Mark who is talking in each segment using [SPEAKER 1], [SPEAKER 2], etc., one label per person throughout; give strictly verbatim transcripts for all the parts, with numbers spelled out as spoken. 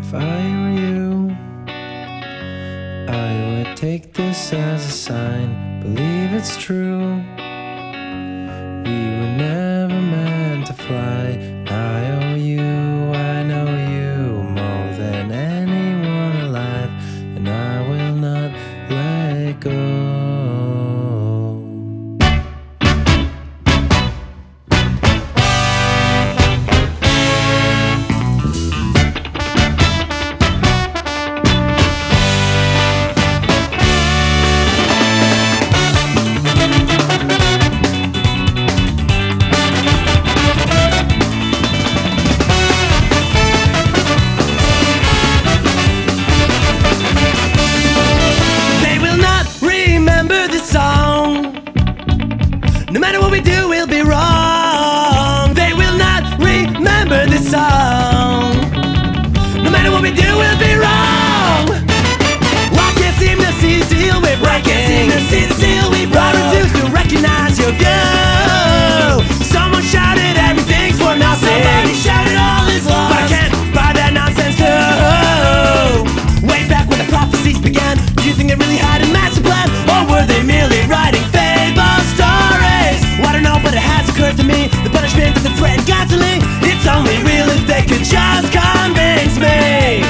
[SPEAKER 1] If I were you, I would take this as a sign, believe it's true. We were never meant to fly. I owe you, I know you more than anyone alive, and I will not let go.
[SPEAKER 2] No matter what we do, we'll be wrong. They will not remember this song. No matter what we do, we'll be wrong. I can't seem to see the seal we break. I can't seem to see the seal we broke. I refuse to recognize your view. Someone shouted everything's for nothing. Somebody shouted all is lost. But I can't buy that nonsense too. Way back when the prophecies began, do you think they really had a master plan? Or were they merely writing fable stories? Well, I don't know, but it has occurred to me the punishment doesn't threaten constantly. It's only real if they could just convince me.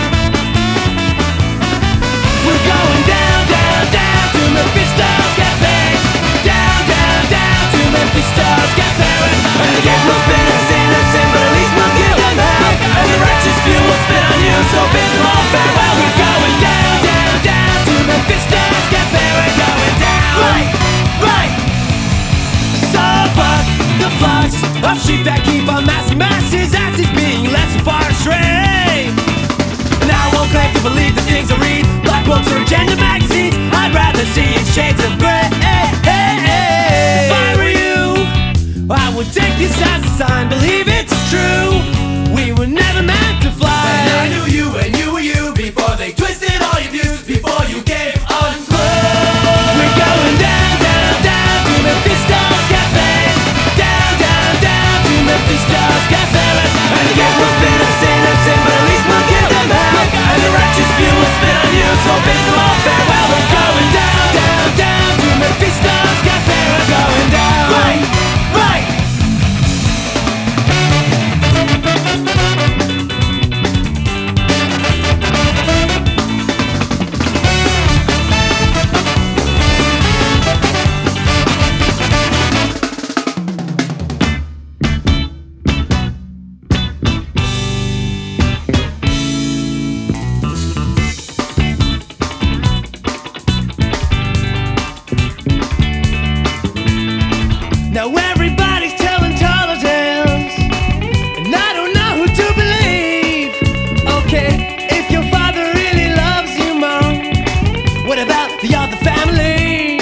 [SPEAKER 2] We're going down, down, down to Mephisto's Cafe. Down, down, down to Mephisto's Cafe. And the game will spin us in a sin, but at least we'll give them out. And the righteous few will spit on you, so bid them all farewell. We're going down, down, down to Mephisto's Cafe. We're going down. Right, right. So fuck the flux of sheep that keep on massing masses, asses being less and far astray. And I won't claim to believe the things I read, black books or agenda magazines. I'd rather see in shades of grey. If I were you, I would take this as a sign, believe it's true. We were never meant to fly.
[SPEAKER 3] And I knew you and you were you before they twisted all your views, before you came unglued.
[SPEAKER 2] We're going down, down, down to Mephisto's Cafe. Down, down, down to Mephisto's Cafe. And the game will spin us in a sin, but at least we'll give them out. And the righteous few will spit on you, so bid them all farewell. We're going down, down, down to Mephisto's Cafe. We're going down. Right, right. Now everybody's telling taller tales, and I don't know who to believe. Okay, if your father really loves you, Mom, what about the other families?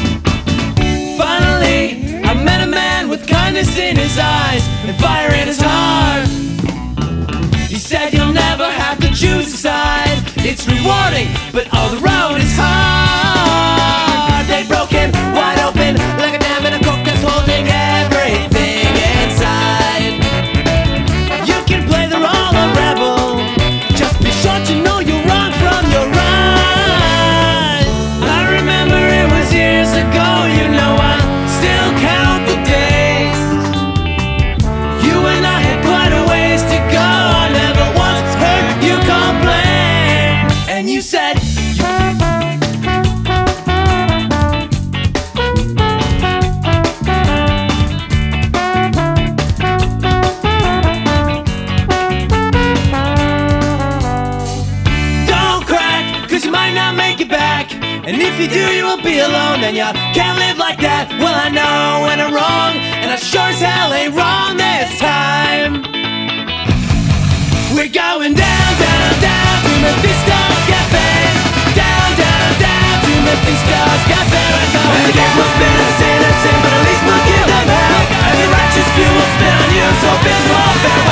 [SPEAKER 2] Finally, I met a man with kindness in his eyes and fire in his heart. He said you'll never have to choose a side. It's rewarding, but oh, the road is hard. They broke him wide open like a dam in a coke that's holding everything inside. You can play the role of rebel, just be sure to know you're wrong from your right. I remember it was years ago, you know I still count the days. You and I had quite a ways to go. I never once heard you complain. And you said and if you do, you will be alone. And you can't live like that. Well, I know when I'm wrong, and I sure as hell ain't wrong this time. We're going down, down, down to Mephisto's Cafe. Down, down, down to Mephisto's Cafe. And the game will spin us in a sin, but at least we'll give them out. And the righteous few will spit on you, so bid them all farewell.